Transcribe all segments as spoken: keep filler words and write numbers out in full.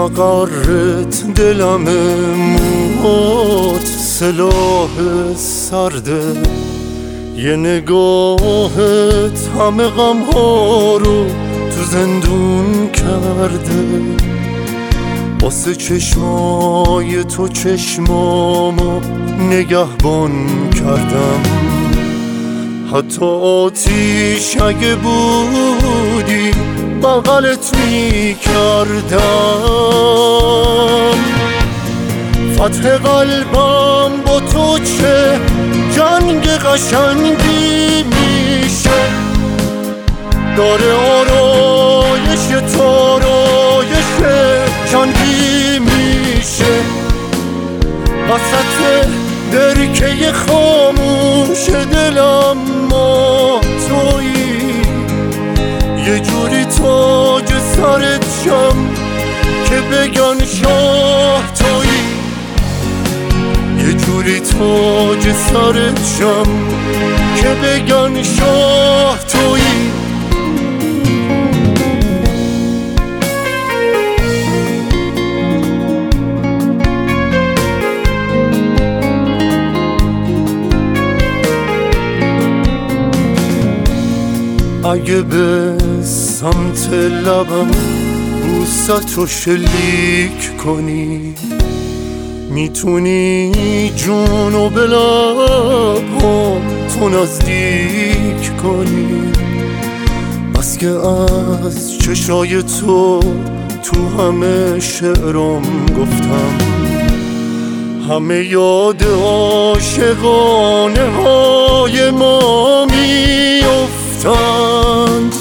مقرت دلم موت سلاح سرده، یه نگاهت همه غم ها رو تو زندون کرده. واسه چشمای تو چشمامو نگهبان کردم، حتی آتیش اگه بودی بغلت می کردم. فتح قلبم با تو چه جنگ قشنگی میشه، داره آرایش تارایش چندی میشه. وسط درکه خاموش دلم ما تویی، یه جوری تاج سرت شم که بگن شاه تویی، یه جوری تاج سرت شم که بگن شاه تویی. اگه به سمت لبم بوستو شلیک کنی، میتونی جونو به لبم تو نزدیک کنی. بس که از چشای تو تو همه شعرام گفتم، همه یاد عاشقانه های ما میافتند.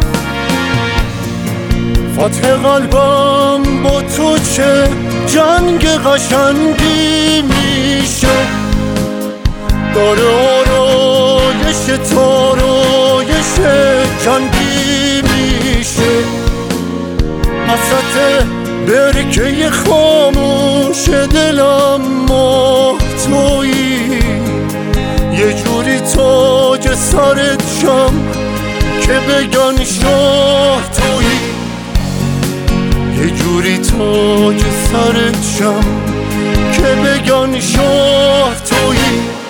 فتح قلبم با تو چه جنگ قشنگی میشه، داره آرایش تارایش چندی میشه. وسط برکه خاموش دلم ما تویی، یه جوری تاج سرت شم که بگن شاه تویی، یه جوری تاج سرت شم که بگن شاه تویی.